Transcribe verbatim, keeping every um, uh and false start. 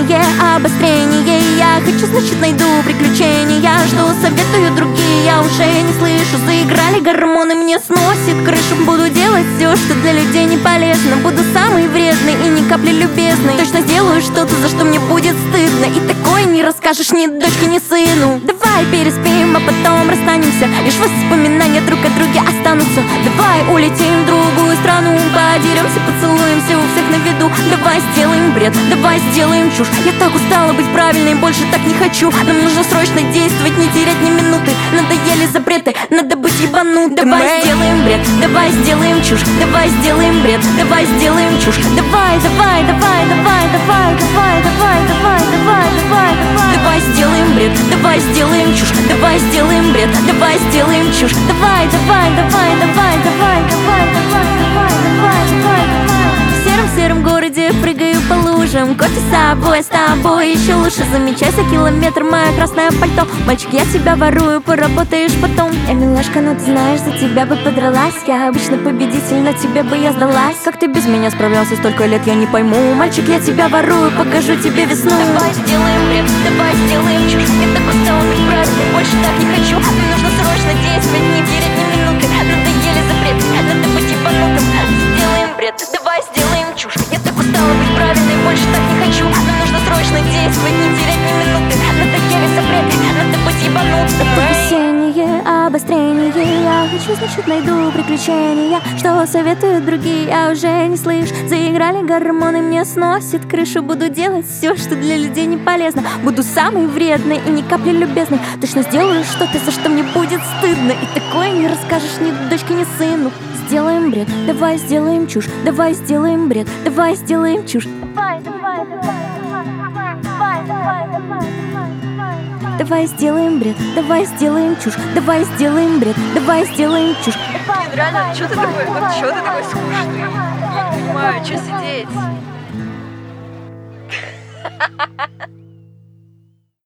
Обострение, обострение. Я хочу, значит найду приключения. Что советую другие, я уже не слышу. Заиграли гормоны, мне сносит крышу. Буду делать все, что для людей не полезно. Буду самый вредный и ни капли любезный. Точно сделаю что-то, за что мне будет стыдно. И такое не расскажешь ни дочке, ни сыну. Давай переспим, а потом расстанемся. Лишь воспоминания друг о друге останутся. Давай улетим в другую страну, подеремся, поцелуемся у всех на виду. Давай сделаем бред, давай сделаем чушь. Я так устала быть правильной, больше так не хочу. Нам нужно срочно действовать, не терять ни минуты. Надоели запреты, надо быть ебанутым. Давай сделаем бред, давай сделаем чушь. Давай сделаем бред, давай сделаем чушь. Давай, давай, давай, давай, давай, давай, давай, давай, давай, давай, давай. Давай сделаем бред, давай сделаем чушь. Давай сделаем бред, давай сделаем чушь. Давай, давай, давай, давай, давай, давай, давай, давай, давай, давай, давай. В сером-сером городе прыгаю по лужам. Кофе с собой, с тобой еще лучше. Замечай за километр мое красное пальто. Мальчик, я тебя ворую, поработаешь потом. Я милашка, но ты знаешь, за тебя бы подралась. Я обычно победитель, но тебе бы я сдалась. Как ты без меня справлялся столько лет, я не пойму. Мальчик, я тебя ворую, покажу тебе весну. Давай сделаем бред, давай сделаем чушь. Я так устала быть правильной, больше так не хочу. Мне нужно срочно действовать, не терять ни минуты. Надоели запреты, надо быть ебанутым. Сделаем бред, давай сделаем чушь. Я так устала быть правильной, больше так не хочу. Нам нужно срочно действовать, не терять ни минуты. Надоели запреты, надо быть ебанутым. Весеннее обострение. Я хочу, значит найду приключения. Что советуют другие, я уже не слышу. Заиграли гормоны, мне сносит крышу. Буду делать все, что для людей не полезно. Буду самый вредный и ни капли любезный. Точно сделаю что-то, за что мне будет стыдно. И такое не расскажешь ни дочке, ни сыну. Сделаем бред, давай сделаем чушь. Давай сделаем бред, давай сделаем чушь. Давай, давай, давай, давай, давай, давай, давай, давай. Давай сделаем бред, давай сделаем чушь. Давай сделаем бред, давай сделаем чушь. Блин, реально, что ты такой, вот что ты такой скучный? Я не понимаю, что сидеть?